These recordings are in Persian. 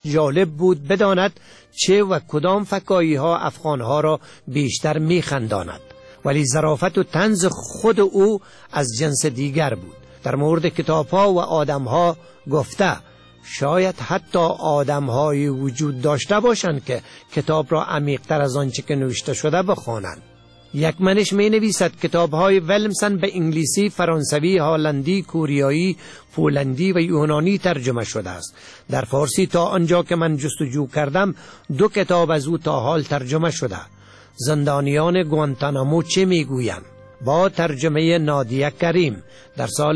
جالب بود بداند چه و کدام فکایی ها افغان ها را بیشتر می خنداند، ولی ظرافت و طنز خود او از جنس دیگر بود. در مورد کتاب ها و آدم ها گفته شاید حتی آدم های وجود داشته باشند که کتاب را عمیق تر از آنچه که نوشته شده بخوانند. یک منش می نویسد کتاب های ولمسن به انگلیسی، فرانسوی، هالندی، کوریایی، پولندی و یونانی ترجمه شده است. در فارسی تا آنجا که من جستجو کردم 2 کتاب از او تا حال ترجمه شده. زندانیان گوانتانامو چه میگویند با ترجمه نادیه کریم در سال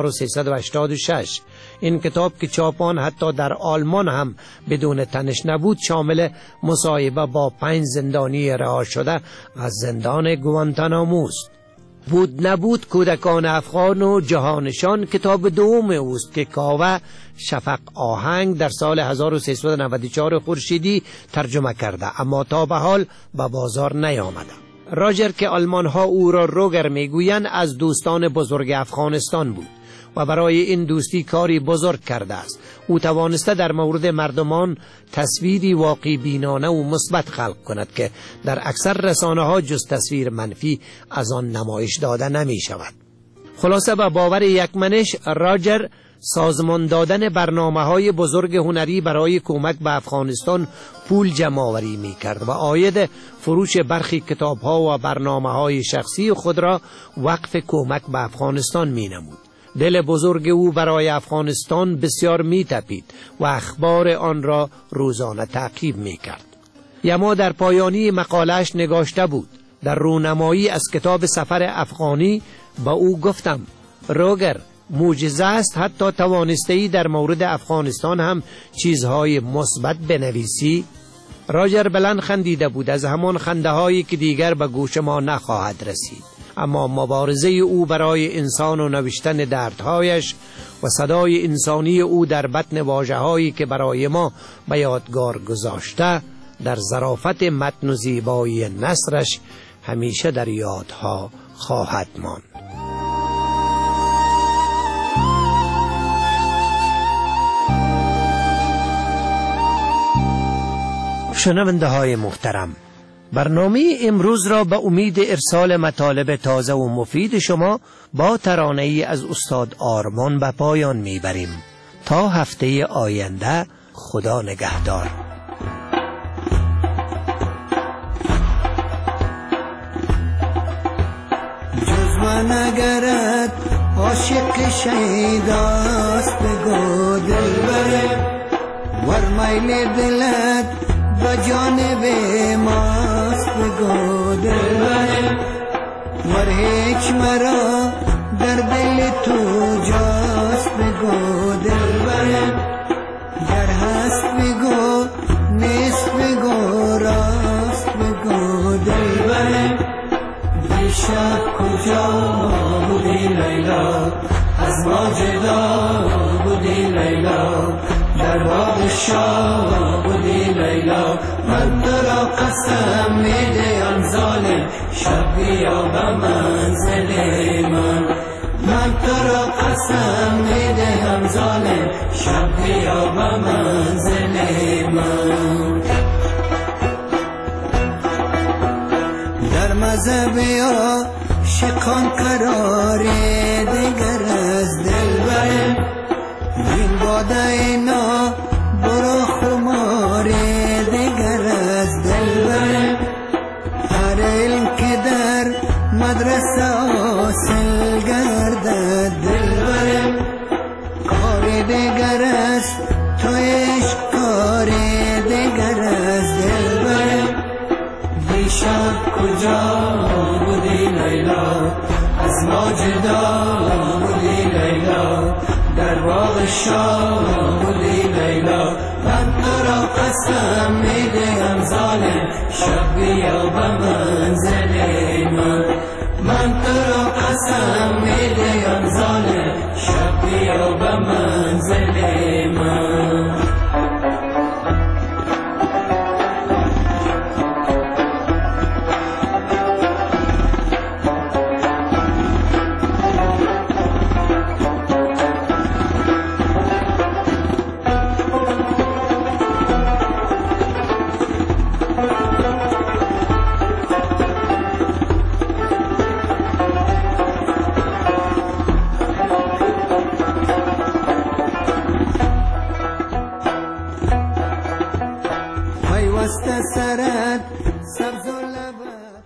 1386. این کتاب که چاپان حتی در آلمان هم بدون تنش نبود، شامل مصاحبه با 5 زندانی رها شده از زندان گوانتانامو است. بود نبود کودکان افغان و جهانشان کتاب دوم اوست که کاوه شفق آهنگ در سال 1394 خورشیدی ترجمه کرده، اما تا به حال به بازار نیامده. راجر که آلمان ها او را روگر میگویند از دوستان بزرگ افغانستان بود و برای این دوستی کاری بزرگ کرده است. او توانسته در مورد مردمان تصویری واقعی بینانه و مثبت خلق کند که در اکثر رسانه ها جز تصویر منفی از آن نمایش داده نمی شود. خلاصه به باور یک منش، راجر سازمان دادن برنامه‌های بزرگ هنری برای کمک به افغانستان پول جمع‌آوری می‌کرد و عاید فروش برخی کتاب‌ها و برنامه‌های شخصی خود را وقف کمک به افغانستان می‌نمود. دل بزرگ او برای افغانستان بسیار می‌تپید و اخبار آن را روزانه تعقیب می‌کرد. یما در پایانی مقاله‌اش نگاشته بود: در رونمایی از کتاب سفر افغانی با او گفتم روگر، معجزه است حتی توانسته‌ای در مورد افغانستان هم چیزهای مثبت بنویسی. راجر بلند خندیده بود، از همان خنده هایی که دیگر به گوش ما نخواهد رسید. اما مبارزه او برای انسان و نوشتن دردهایش و صدای انسانی او در بطن واژه‌هایی که برای ما به یادگار گذاشته در ظرافت متن و زیبایی نثرش همیشه در یادها خواهد ماند. شنونده های محترم، برنامه امروز را به امید ارسال مطالب تازه و مفید شما با ترانه‌ای از استاد آرمان به پایان میبریم. تا هفته آینده، خدا نگهدار. جز من اگرت عاشق شیداست بگو دلبر، ور میل دلت و جانب ماست بگو دلبر، ور هیچ مرا در دل تو جاست بگو دلبر، گر هست بگو نیست بگو راست بگو دلبر. دیشب کجا بودی لیلا، از ما جدا بودی لیلا، در باغ شاه بودی لیلا. من تو را قسم میدهم ظالم، شب بیا به منزل من. من تو را قسم میدهم ظالم، شب بیا به منزل من. در مذهب عاشقان قرار دیگر از دلبر، این باده اینا برو خمار دیگر از دلبر. هر علم که در مدرسه حاصل گردد دلبر، کار دیگر است تو عشق کار دیگر از دلبر. دیشب کجا بودی لیلا، از ما جدا بودی لیلا، در باغ شاه بودی لیلا. من تو را قسم میدهم ظالم، شب بیا به منزل من. من تو را قسم میدهم ظالم، شب بیا به منزل من. مست سرت سبز و لبت.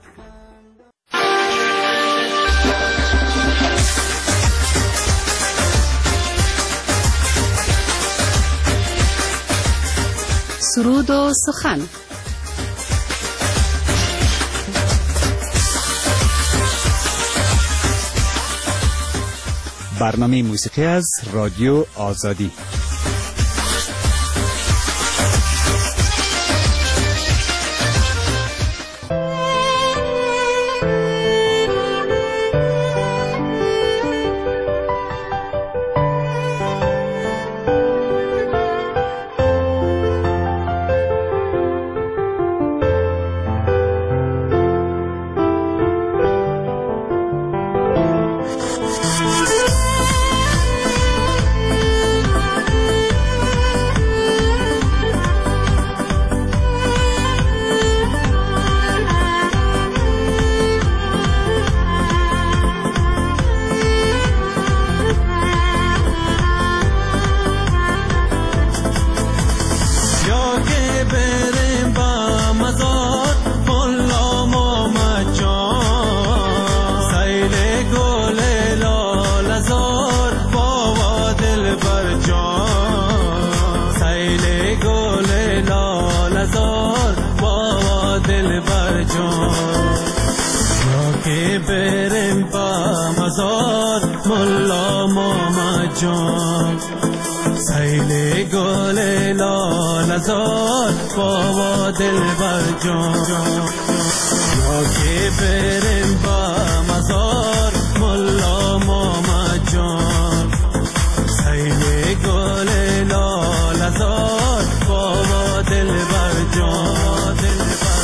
سرود و سخن. برنامه موسیقی از رادیو آزادی. سیل گل لال زار بابا دل بر جان یا که بریم با مزار ملا ماما جان سیل گل لال زار بابا دل بر جان دل بر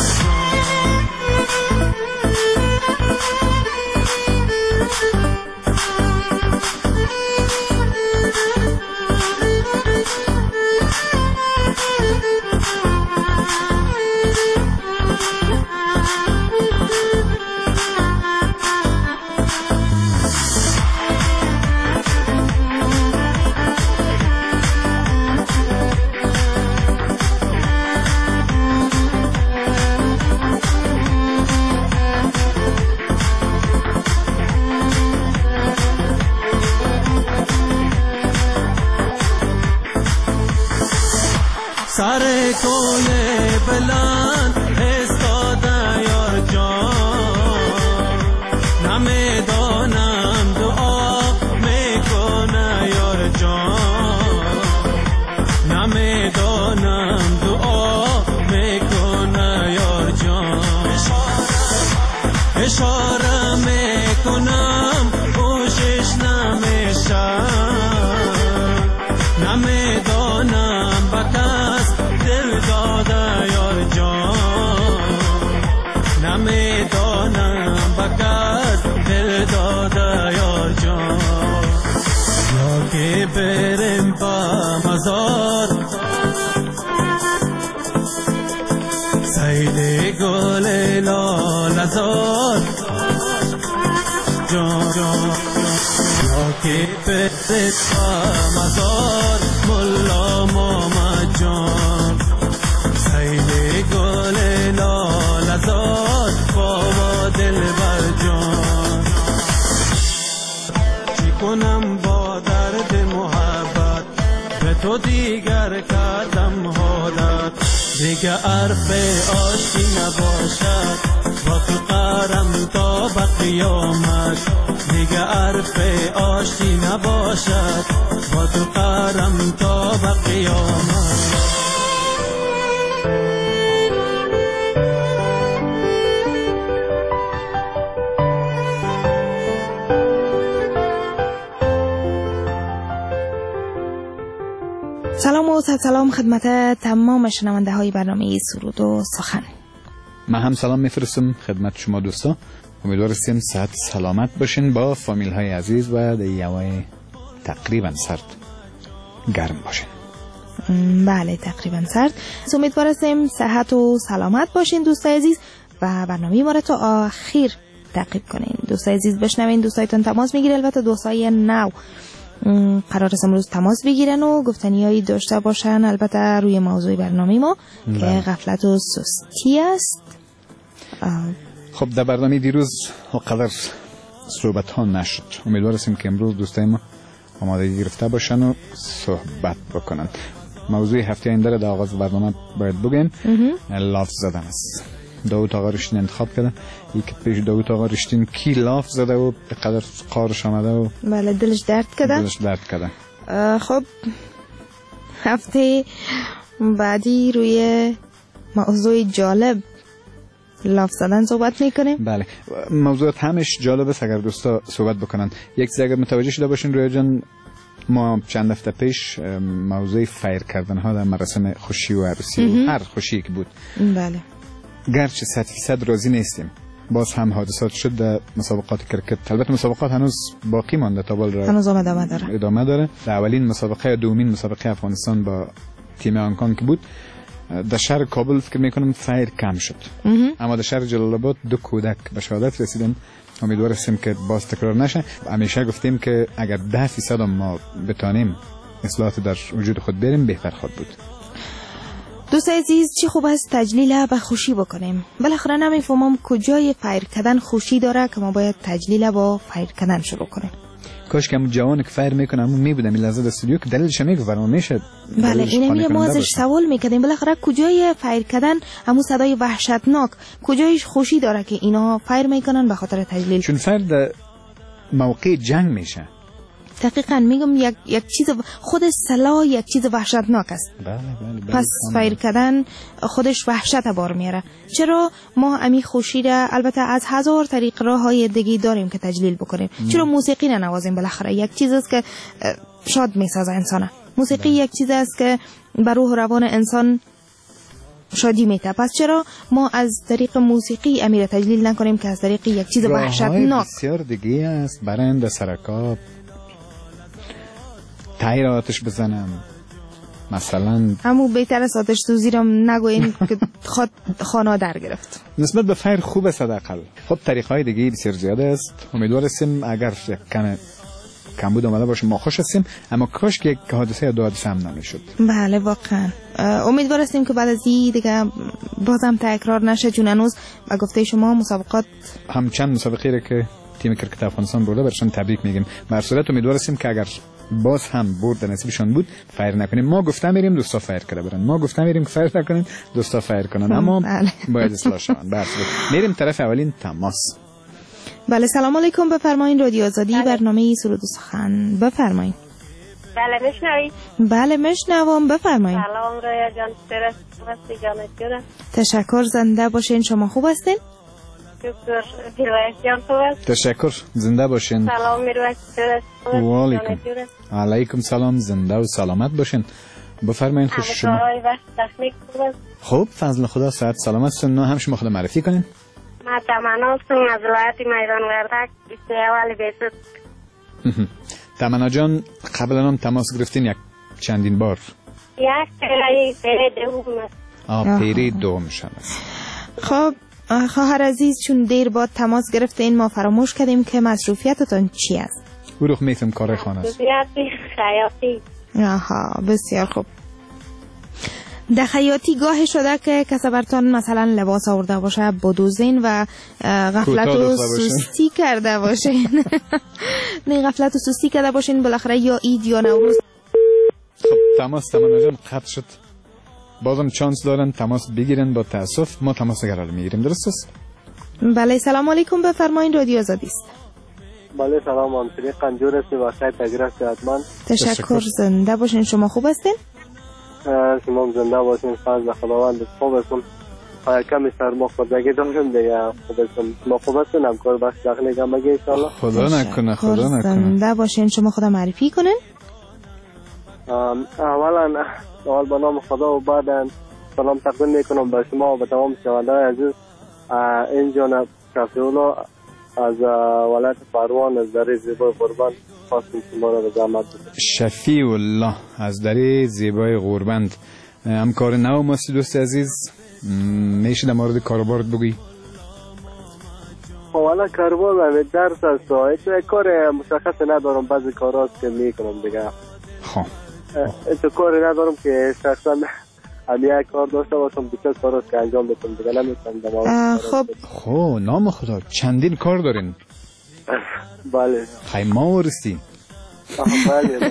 سر کوی بلند استاده یار جان نمیدانم دعا میکنه یار جان نمیدانم دعا میکنه یار جان اشاره میکنم کوشش نمیشه نمیدانم بکس دل داده یار جان نمیدانم بکس دل داده یار جان یا که بریم با مزار سیل گل لال زار جان جان یا که بریم با مزار ملا ماما جان سیل گل لال زار بابا دل بر جان چی کنم با درد محبت به تو دیگر کردم حالت دیگه عرف عاشقی نباشد با فقرم تا به قیامت دیگه عرف عاشقی نباشد با فقرم تا به قیامت سلام و سلام خدمت تمام شنونده های برنامه سرود و سخن. من هم سلام میفرستم خدمت شما دوستا. امیدوارم صحت سلامت باشین با فامیل های عزیز و دیوای تقریبا سرد گرم باشین. بله تقریبا سرد. امیدوارم صحت و سلامت باشین دوستای عزیز و برنامه ما را تا آخر تعقیب کنین. دوستای عزیز بشنوین، دوستایتون تماس میگیره، البته دوستای نو قرار است امروز تماس بگیرن و گفتنیایی داشته باشن، البته روی موضوع برنامه ما که غفلت و سستی است. خب در برنامه دیروز قدر صحبت ها نشد. امیدوار هستیم که امروز دوستای ما آمادگی گرفته باشن و صحبت بکنن. موضوع هفته آینده را در آغاز برنامه باید بگیم. لاف زدن است. داوود آقا رشتین انتخاب کردن. یکی پیش داوود آقا رشتین کی لاف زده و به قدر قارش آمده و بله دلش درد کده. خب هفته بعدی روی موضوع جالب لاف زدن صحبت میکنیم. بله موضوعات همش جالب است اگر دوستا صحبت بکنن. یک چیز اگر متوجه شده باشین رویا جان، ما چند هفته پیش موضوع فیر کردن ها در مراسم خوشی و عروسی و هر خوشی که بود، بله گرچه 100% راضی نیستیم، باز هم حادثات شد در مسابقات کرکت. البته مسابقات هنوز باقی مانده تا بال را هنوز ادامه داره. در اولین مسابقه یا دومین مسابقه افغانستان با تیم آنکان که بود در شهر کابل فکر میکنم فیر کم شد، اما در شهر جلال آباد 2 کودک به شهادت رسیدن. امیدوار هستیم که باز تکرار نشه. همیشه گفتیم که اگر 10% ما بتانیم اصلاحات در وجود خود بریم بهتر خود بود. دوست عزیز، چی خوب است تجلیل به خوشی بکنیم. بالاخره نمیفهمم کجای فیر کردن خوشی داره که ما باید تجلیل با فیر کردن شروع کنیم. کاش که جوان که فیر میکنه همون میبودم این لحظه استودیو که دلیلش میگه میشه. بله اینه ما ازش سوال میکردیم بالاخره کجای فیر کردن همون صدای وحشتناک کجایش خوشی داره که اینا فیر میکنن به خاطر تجلیل؟ چون فیر در موقع جنگ میشه. دقیقاً میگم یک چیز خود سلاح یک چیز وحشتناک است. بله. پس فیر کردن خودش وحشت بار میاره. چرا ما امی خوشی را البته از 1000 طریق راههای دیگه داریم که تجلیل بکنیم. چرا موسیقی نوازیم؟ بالاخره یک چیز است که شاد میسازه انسان. موسیقی یک چیز است که بر روح و روان انسان شادی میده. پس چرا ما از طریق موسیقی امیر تجلیل نکنیم که از طریق یک چیز وحشتناک؟ بسیار دیگه است. برند سرکاب تایر آتش بزنم مثلا. همون بهتر است آتش سوزی را نگوین که خانه در گرفت. نسبت به فیر خوب است حداقل. خب طریق‌های دیگه بسیار زیاد است. امیدوار هستیم اگر کمبود آمده باشه ما خوش هستیم، اما کاش که یک حادثه یا 2 حادثه هم نمیشد. بله واقعا امیدوار هستیم که بعد از این دیگه بازم تکرار نشه، چون هنوز با گفته شما مسابقات هم چند مسابقه را که تیم کرکت افغانستان برده برشان تبریک میگیم. در صورت امیدوار هستیم که اگر باز هم برد نصیبشان بود فیر نکنیم. ما گفتم میریم دوستا فیر کرده برن، ما گفتم میریم فیر نکنیم دوستا فیر کنن، اما باید اصلاح شون. بس میریم طرف اولین تماس. بله سلام علیکم، بفرمایید رادیو آزادی برنامه سرود و سخن بفرمایید. بله میشنوید؟ بله میشنوم بفرمایید. سلام رویا جان، هستی جانت جون؟ تشکر، زنده باشین. شما خوب هستین؟ شکر. میرویس جان خوب است؟ تشکر، زنده باشین. سلام میرویس جان. و علیکم. علیکم سلام، زنده و سلامت باشین. بفرمایید. خوش شما. تکنیک خوب است؟ خوب فضل خدا، صحت سلامت هستین. نه هم شما خود معرفی کنین. ما تمنا هستم از ولایت میدان وردک استیوال بیسود. تمنا جان قبلا هم تماس گرفتین یک چندین بار؟ یک پیری دوم. پیری دوم شد. خب خواهر عزیز، چون دیر بعد تماس گرفتین ما فراموش کردیم که مصروفیتتون چی است؟ بروخ میفهم کار خانه است. مصروفیت خیاطی. آها بسیار خوب. در خیاطی گاه شده که کسی برتان مثلا لباس آورده باشه بدوزین و غفلت و سستی کرده باشین. نه غفلت و سستی کرده باشین بالاخره یا عید یا نوروز. خب تماس تمنا جان قطع شد. بازم چانس دارن تماس بگیرن. با تاسف ما تماس گرال میگیریم. درست است؟ بله سلام علیکم، بفرمایید رادیو آزادی است. بله سلام، من سری قنجور هستی و خیلی تگرفت حتما. تشکر، زنده باشین. شما خوب هستین؟ شما زنده باشین. فضل خداوند خوب هستم. کمی سرما خوردگی دارم دیگه. خوب هستم. شما خوب هستین؟ همکار بخش داخلی گم بگی انشاءالله. خدا نکنه. خدا نکنه. زنده باشین. شما خدا معرفی کنین. اولا اول به نام خدا و بعدا سلام تقدیم میکنم به شما و به تمام شنوندگان عزیز. اینجا شفیعالله از ولایت پروان از دره زیبای قربند خواستیم شما را به زحمت بدیم. شفیعالله از دره زیبای قربند. همکار نو ماست دوست عزیز. میشه در مورد کاروبارت بگی؟ حالا کاروبار و درس است و کار مشخص ندارم، بعضی کاراست که میکنم دیگه. خب تو کاری ندارم که شخصا یک کار داشته باشم، بسیار کاراست که انجام بدم دیگه، نمیتونم. خب نام خدا چندین کار دارین؟ بله. خیمه ورستی؟ بله.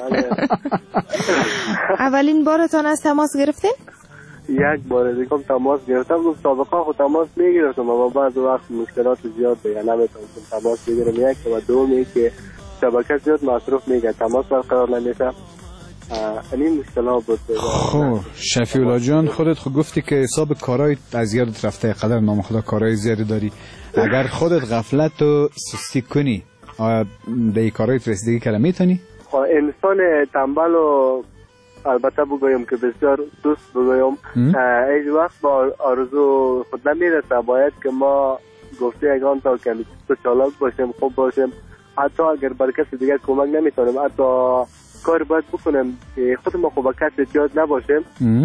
اولین بارتان از تماس گرفتین؟ یک بار دیگه تماس گرفتم. گفت سابقا خود تماس میگرفتم اما بعض وقت مشکلات زیاد دیگه نمیتونم تماس بگیرم. یک و دومی که شبکه زیاد مصروف میگه، تماس برقرار نمیشه. این مشکلات بود. خب شفیع الله جان خودت خود گفتی که حساب کارهای از یادت رفته، قدر نام خدا کارهای زیادی داری. اگر خودت غفلت و سستی کنی آیا به این کارهای رسیدگی کنی میتونی؟ خب انسان تنبل و البته بگویم که بسیار دوست بگویم هیچ وقت با آرزو خود نمیرسه. باید که ما گفته یگان تا که تو چالاک باشیم، خوب باشیم، حتی اگر بر کسی دیگه کمک نمیتونیم، حتی کار باید بکنیم که خود ما خوب کسی احتیاج نباشیم.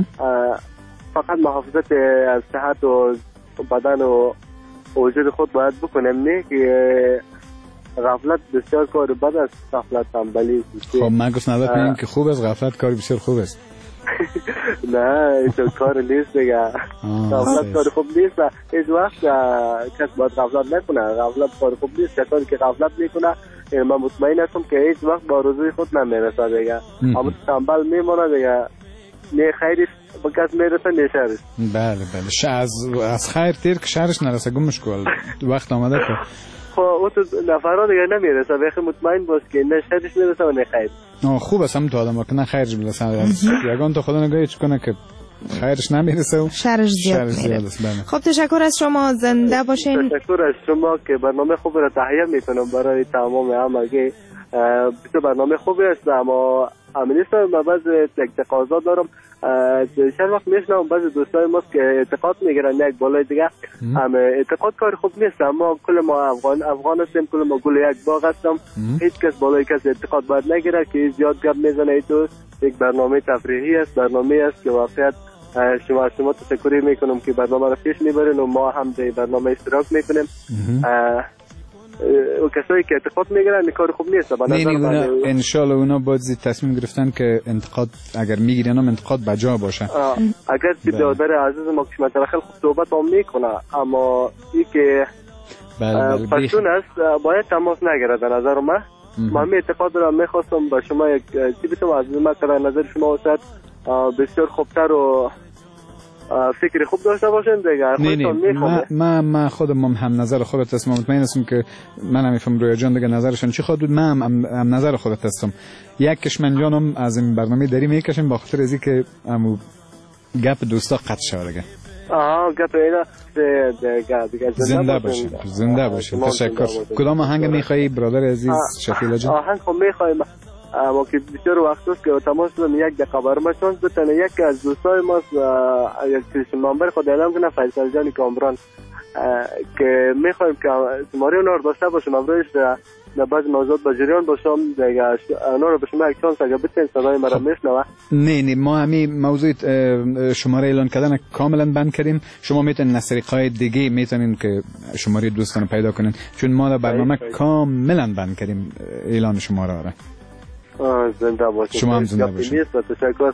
فقط محافظت از صحت و بدن و وجود خود باید بکنیم، نه که غفلت بسیار کار بد است. غفلت تنبلی. خب من گفت نظرت میگم که خوب است، غفلت کار بسیار خوب است. نه این کار نیست دیگه. غفلت کار خوب نیست. هیچ وقت کس باید غفلت نکنه. غفلت کار خوب نیست. کسانی که غفلت میکنه من مطمئن هستم که هیچ وقت با آرزوی خود نمیرسه دیگه. اما تنبل میمونه دیگه، نه خیرش به کس میرسه نه شرش. بله از خیر تیر که شرش نرسه گمش کن وقت آمده که خب اون تو نفرها دیگه نمیرسه. بخی مطمئن باش که نه شرش میرسه و نه خیر. خوب است هم تو آدم که نه خیرش برسه. یگان تو خدا نگاهی چکنه که خیرش نمیرسه و شرش زیاد میرسه. خب تشکر از شما، زنده باشین. تشکر از شما که برنامه خوب را تهیه میکنم برای تمام همگی. بسیار برنامه خوبی است اما امنیست و بعض تقاضا دارم. چند وقت میشنم بعضی دوستای ماست که اعتقاد میگیرن یک بالای دیگه. اعتقاد کار خوب نیست، اما کل ما افغان هستیم، کل ما گل یک باغ هستم. هیچ کس بالای کس اعتقاد باید نگیره که زیاد گپ میزنه. ایتو یک برنامه تفریحی است، برنامه است که واقعیت شما تشکری میکنم که برنامه را پیش میبرین و ما هم در برنامه اشتراک میکنیم. و کسایی که اعتقاد میگیرن کار خوب نیست. ان شاء الله اونا باید تصمیم گرفتن که انتقاد اگر میگیرن هم انتقاد بجا باشه. اگر که برادر عزیز ما که خیلی خوب صحبت هم میکنه اما این که پشتون است باید تماس نگیره. در نظر من اعتقاد را میخواستم با شما یک چیزی از من نظر شما واسه بسیار خوبتر و فکر خوب داشته باشین دیگه. من خودم هم نظر خودت هستم، مطمئن هستم که من هم میفهم رویا جان دیگه نظرشون چی خود بود. من هم نظر خودت هستم. یک کشمن جانم از این برنامه داری میکشیم با خاطر ازی که امو گپ دوستا قطع شد دیگه. گپ اینا دیگه زنده باشین. تشکر. کدام آهنگ میخوایی برادر عزیز شفیع الله جان؟ آهنگ خب میخوایم اما که بسیار وقت است که تماس دارم یک دقیقه برام چانس بتونه. یک از دوستای ماست یک تلفن نمبر خود اعلام کنه، فیصل جان کامران، که میخوایم که شماره اونا رو داشته باشم امروز در بعض موضوعات با جریان باشم دیگه. اونا رو به شما یک چانس اگه بتین صدای مرا میشنوه. نه ما همین موضوع شماره اعلان کردن کاملا بند کردیم. شما میتونین از طریق‌های دیگه میتونین که شماره دوستان پیدا کنین، چون ما در برنامه کاملا بند کردیم اعلان شماره را. زنده باشید. شما هم زنده باشید. تشکر.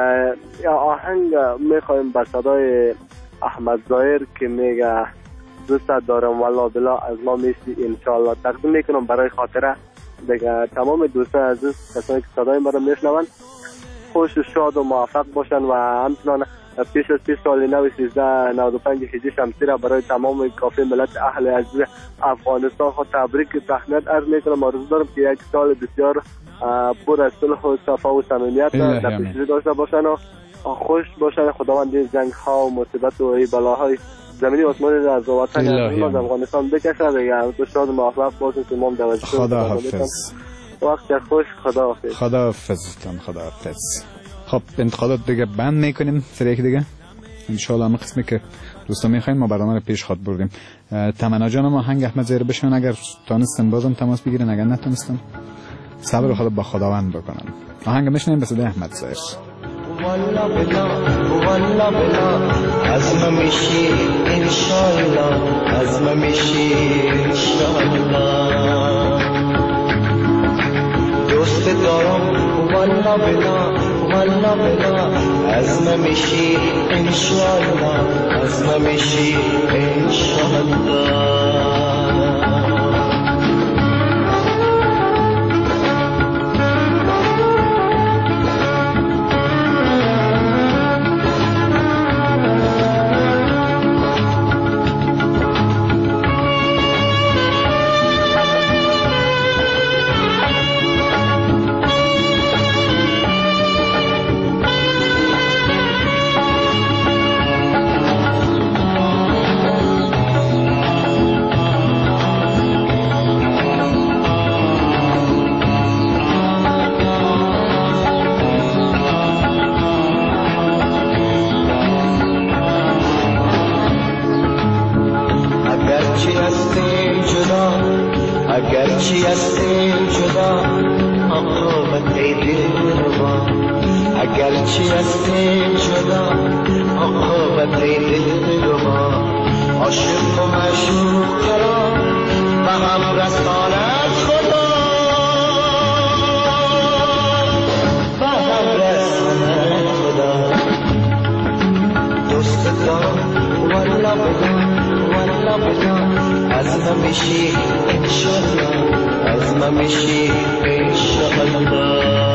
آهنگ میخوایم با صدای احمد ظاهر که میگه دوست دارم والله بلا از ما میشی انشالله تقدیم میکنم برای خاطره دیگه تمام دوستان عزیز کسانی که صدای ما رو میشنون خوش و شاد و موفق باشن و همچنان پیش از 30 سال نو 1395 هجری شمسی را برای تمام کافی ملت اهل عزیز افغانستان خود تبریک تهنیت عرض میکنم. آرزو دارم که یک سال بسیار پر از صلح و صفا و صمیمیت در پیش داشته باشن و خوش باشن. خداوند این جنگ ها و مصیبت و این بلاهای زمینی و آسمانی از وطن از افغانستان بکشه دیگه. تو شاد و موفق باشین. تمام دوازده خدا حافظ. وقت خوش. خدا حافظ. خدا حافظتان. خدا حافظ. خب انتقادات دیگه بند میکنیم سر یک دیگه ان شاء الله. هم قسمی که دوستان میخواین ما برنامه رو پیش خود بردیم. تمنا جان ما آهنگ احمد ظاهر بشن اگر تونستن بازم تماس بگیرن، اگر نتونستن صبر خود با خداوند بکنن. آهنگ میشنیم به صدای احمد ظاهر. والله بلا عزم میشی انشالله عزم میشی انشالله دوست دارم والله بلا عزم میشی انشالله عزم میشی انشالله اگرچه هستیم جدا عاقبت ای دلربا اگرچه هستیم جدا عاقبت ای دلربا عاشق و معشوق را به هم رساند خدا به هم رساند خدا دوست دارم والله بلا عزم میشی انشالله عزم میشی انشالله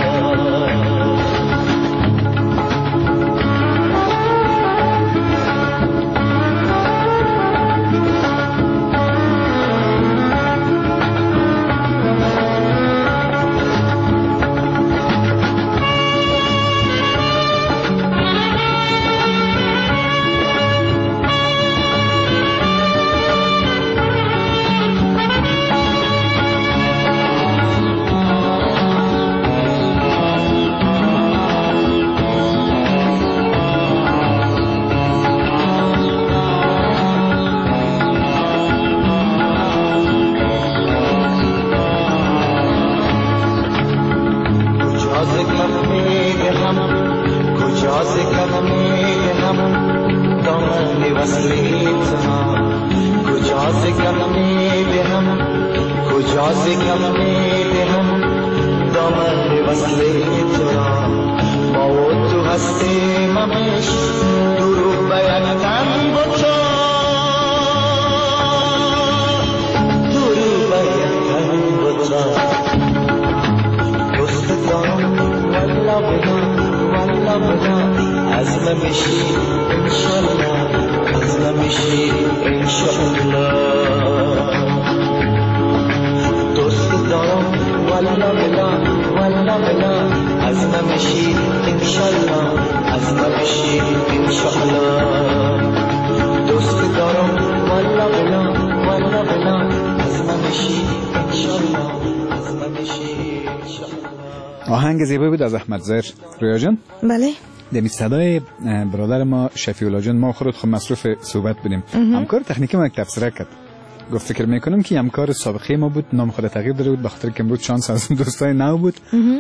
آهنگ زیبایی بود از احمد زر. رویا جان بله دمی صدای برادر ما شفیع جان ما خودت خب مصروف صحبت بودیم همکار تکنیکی ما یک تفسیر کرد گفت فکر میکنم که همکار سابقه ما بود نام خود تغییر داده بود بخاطر که امروز شانس از دوستای نو بود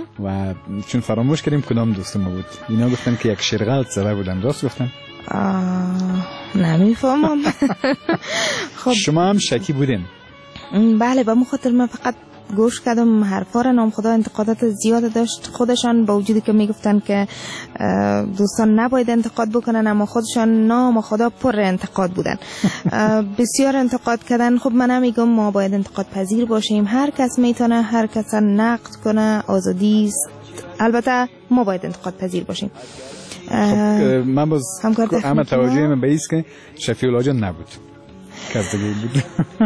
و چون فراموش کردیم کدام دوست ما بود اینا گفتن که یک شرغلط زده بودن راست گفتن نمیفهمم خب شما هم شکی بودین بله با مخاطر من فقط گوش کردم حرفا را نام خدا انتقادات زیاد داشت خودشان با وجودی که میگفتن که دوستان نباید انتقاد بکنن اما خودشان نام خدا پر انتقاد بودن بسیار انتقاد کردن خب من میگم ما باید انتقاد پذیر باشیم هر کس میتونه هر کس نقد کنه آزادی است البته ما باید انتقاد پذیر باشیم من باز همه توجه من به ایست که شفیع الله جان نبود کس دیگه بود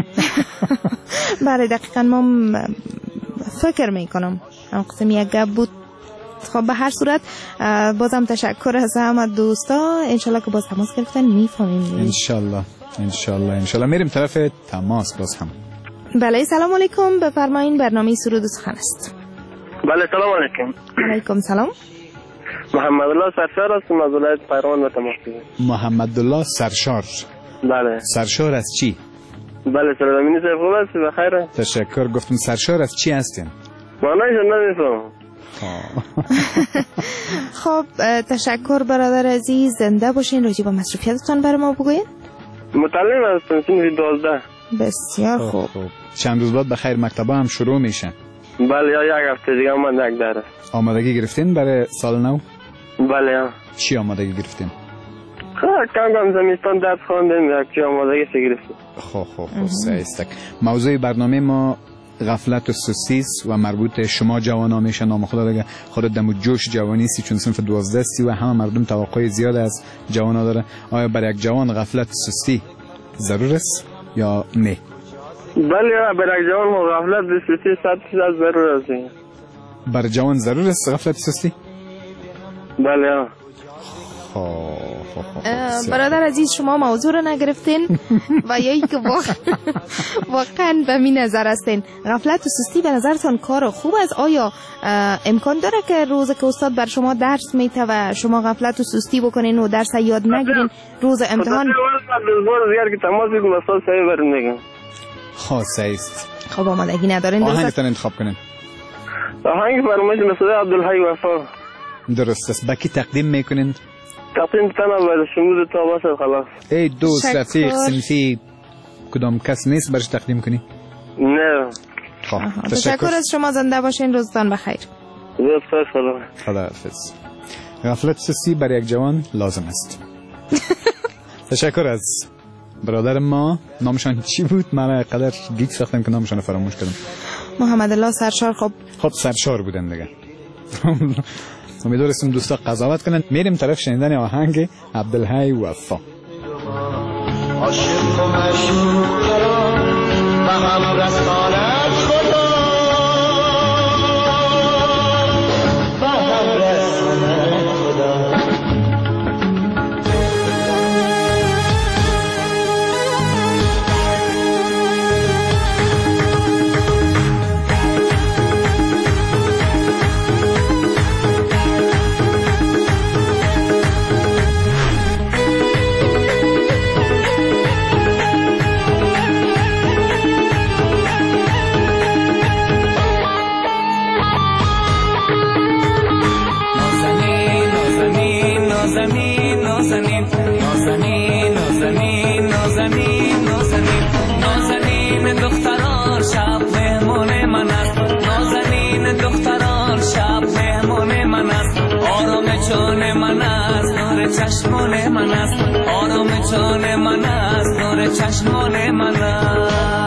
بله دقیقا ما فکر میکنم هم قسم یک گپ بود خب به هر صورت بازم تشکر از همه دوستا انشالله که باز تماس گرفتن میفهمیم انشالله میریم طرف تماس باز هم بله سلام علیکم بفرمایین برنامه سرود و سخن است بله سلام علیکم علیکم سلام محمد الله سرشار هستم از ولایت پیروان و تماس گرفتم محمد الله سرشار بله سرشار از چی؟ بله سلامینی صاحب خوب هستی بخیره تشکر گفتم سرشار از چی هستین؟ معنیش نمیفهم خب تشکر برادر عزیز، زنده باشین. راجع به مصروفیتتان برای ما بگوین. متعلم هستم صنف 12. بسیار خوب. چند روز بعد بخیر مکتبا هم شروع میشه. بله یا یک هفته دیگه من یک درس. آمادگی گرفتین برای سال نو؟ بله یا. چی آمادگی گرفتین؟ کم زمستان درس خواندیم، یک چی آمادگی گرفتیم. خب سعیستک. موضوع برنامه ما غفلت و سستی و مربوط شما جوانا میشه. نام خدا دیگه خودت دم جوش جوانی سی، چون صنف 12 سی و همه مردم توقع زیاد از جوانا داره. آیا برای یک جوان غفلت و سستی ضرور است یا نه؟ بله برای یک جوان غفلت و سستی 100% ضرور است. برای جوان ضرور است غفلت و سستی؟ بله. برادر عزیز شما موضوع رو نگرفتین و یا ای که واقعا به می نظر هستین غفلت و سستی به نظرتان کار خوب است؟ آیا امکان داره که روز که استاد بر شما درس میته و شما غفلت و سستی بکنین و درس یاد نگیرین روز امتحان؟ سعیست. خب آمادگی ندارین؟ آهنگتان انتخاب کنین. آهنگ فرمایش مسعود عبدالحی وفا. درست است. با کی تقدیم میکنین؟ تقدیم تنم و شمود تا باشه خلاص. ای دوست رفیق صنفی کدام کس نیست برش تقدیم کنی؟ نه. تشکر از شما، زنده باشین، روزتان بخیر. روزتان سلام. خداحافظ. غفلت سستی برای یک جوان لازم است. تشکر از برادر ما. نامشان چی بود؟ من قدر گیج ساختم که نامشان فراموش کردم. محمد الله سرشار. خب سرشار بودن دیگه. امیدوارم دوستا قضاوت کنن. میریم طرف شنیدن آهنگ عبدالحی وفا. عاشق و معشوق را و هم رساند خدا و هم رساند خدا. نازنین دختران شب مهمان من است، نازنین دختران شب مهمان من است، آرام چون من است، نور چشمان من است، آرام چون من است، نور چشمان من است.